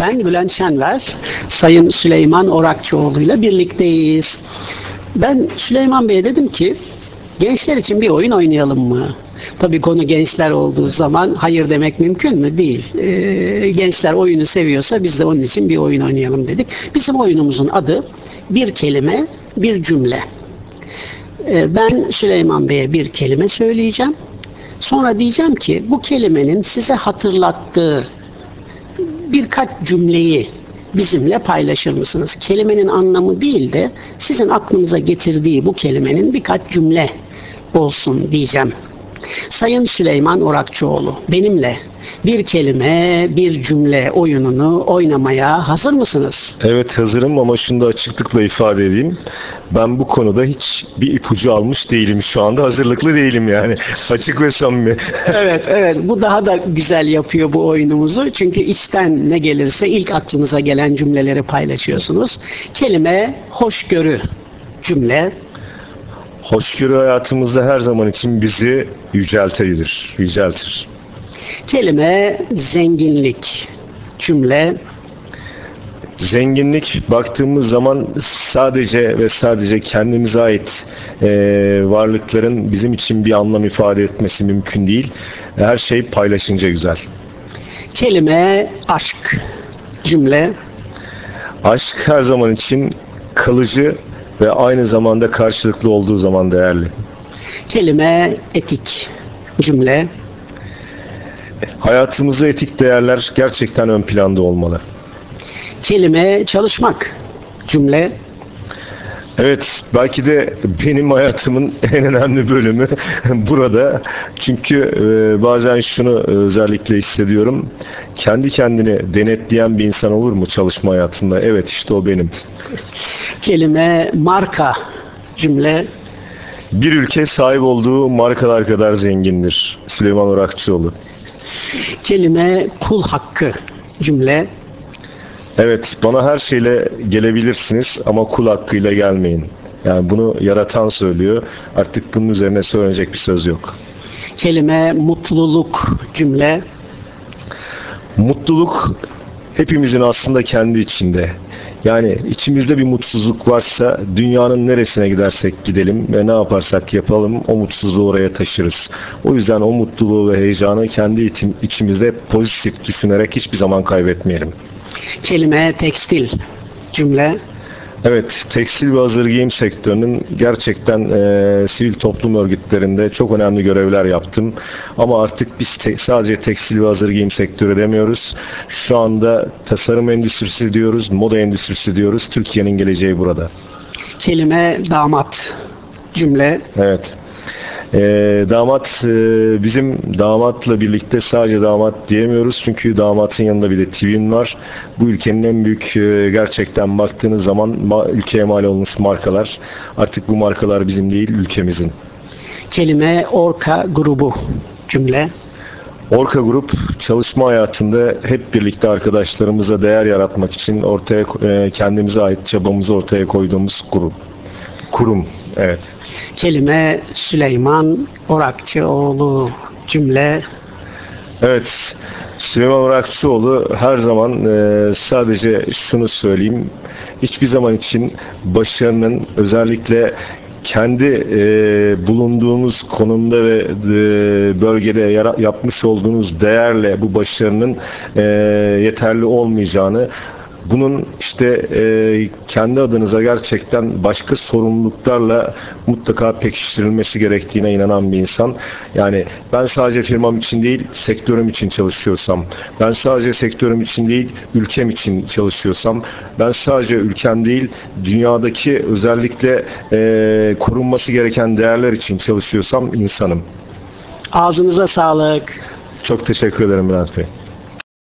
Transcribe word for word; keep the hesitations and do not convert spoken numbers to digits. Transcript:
Ben Bülent Şenver, Sayın Süleyman Orakçıoğlu ile birlikteyiz. Ben Süleyman Bey'e dedim ki, gençler için bir oyun oynayalım mı? Tabii konu gençler olduğu zaman hayır demek mümkün mü? Değil. Ee, gençler oyunu seviyorsa biz de onun için bir oyun oynayalım dedik. Bizim oyunumuzun adı bir kelime, bir cümle. Ee, ben Süleyman Bey'e bir kelime söyleyeceğim. Sonra diyeceğim ki bu kelimenin size hatırlattığı birkaç cümleyi bizimle paylaşır mısınız? Kelimenin anlamı değil de sizin aklınıza getirdiği bu kelimenin birkaç cümle olsun diyeceğim. Sayın Süleyman Orakçıoğlu, benimle bir kelime, bir cümle oyununu oynamaya hazır mısınız? Evet, hazırım ama şunu da açıklıkla ifade edeyim. Ben bu konuda hiç bir ipucu almış değilim şu anda. Hazırlıklı değilim yani. Açık ve samimi. Evet, evet. Bu daha da güzel yapıyor bu oyunumuzu. Çünkü içten ne gelirse ilk aklınıza gelen cümleleri paylaşıyorsunuz. Kelime hoşgörü cümle. Hoşgörü hayatımızda her zaman için bizi yüceltebilir, yüceltir. Kelime zenginlik cümle. Zenginlik baktığımız zaman sadece ve sadece kendimize ait e, varlıkların bizim için bir anlam ifade etmesi mümkün değil. Her şey paylaşınca güzel. Kelime aşk cümle. Aşk her zaman için kalıcı ve aynı zamanda karşılıklı olduğu zaman değerli. Kelime etik cümle. Hayatımızda etik değerler gerçekten ön planda olmalı. Kelime çalışmak cümle. Evet, belki de benim hayatımın en önemli bölümü burada. Çünkü e, bazen şunu özellikle hissediyorum. Kendi kendini denetleyen bir insan olur mu çalışma hayatında? Evet, işte o benim. Kelime marka cümle. Bir ülke sahip olduğu markalar kadar zengindir. Süleyman Orakçıoğlu. Kelime kul hakkı cümle. Evet, bana her şeyle gelebilirsiniz ama kul hakkıyla gelmeyin. Yani bunu yaratan söylüyor. Artık bunun üzerine söylenecek bir söz yok. Kelime mutluluk cümle. Mutluluk hepimizin aslında kendi içinde. Yani içimizde bir mutsuzluk varsa dünyanın neresine gidersek gidelim ve ne yaparsak yapalım o mutsuzluğu oraya taşırız. O yüzden o mutluluğu ve heyecanı kendi içimizde pozitif düşünerek hiçbir zaman kaybetmeyelim. Kelime tekstil cümle. Evet, tekstil ve hazır giyim sektörünün gerçekten e, sivil toplum örgütlerinde çok önemli görevler yaptım. Ama artık biz te- sadece tekstil ve hazır giyim sektörü demiyoruz. Şu anda tasarım endüstrisi diyoruz, moda endüstrisi diyoruz. Türkiye'nin geleceği burada. Kelime damat cümle. Evet. Ee, damat e, bizim damatla birlikte sadece damat diyemiyoruz çünkü damatın yanında bir de twin var. Bu ülkenin en büyük e, gerçekten baktığınız zaman ma- ülkeye mal olmuş markalar. Artık bu markalar bizim değil ülkemizin. Kelime orka grubu cümle. Orka Grup çalışma hayatında hep birlikte arkadaşlarımıza değer yaratmak için ortaya e, kendimize ait çabamızı ortaya koyduğumuz grup. Kurum. Evet. Kelime Süleyman Orakçıoğlu cümle. Evet, Süleyman Orakçıoğlu her zaman e, sadece şunu söyleyeyim, hiçbir zaman için başarının özellikle kendi e, bulunduğunuz konumda ve e, bölgede yara, yapmış olduğunuz değerle bu başarının e, yeterli olmayacağını, bunun işte e, kendi adınıza gerçekten başka sorumluluklarla mutlaka pekiştirilmesi gerektiğine inanan bir insan. Yani ben sadece firmam için değil, sektörüm için çalışıyorsam, ben sadece sektörüm için değil, ülkem için çalışıyorsam, ben sadece ülkem değil, dünyadaki özellikle e, korunması gereken değerler için çalışıyorsam insanım. Ağzınıza sağlık. Çok teşekkür ederim Bülent Bey.